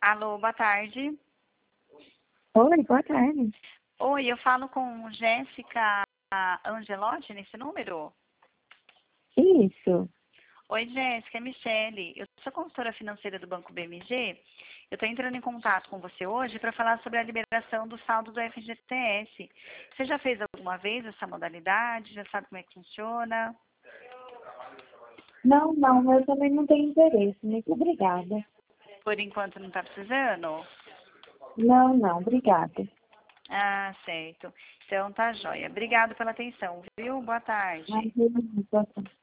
Alô, boa tarde. Oi, boa tarde. Oi, eu falo com Jéssica Angelotti nesse número? Isso. Oi, Jéssica, é Michele. Eu sou consultora financeira do Banco BMG. Eu estou entrando em contato com você hoje para falar sobre a liberação do saldo do FGTS. Você já fez alguma vez essa modalidade? Já sabe como é que funciona? Não, eu também não tenho interesse. Muito obrigada. Por enquanto não está precisando? Não, obrigada. Ah, certo. Então tá joia. Obrigado pela atenção, viu? Boa tarde. Imagina,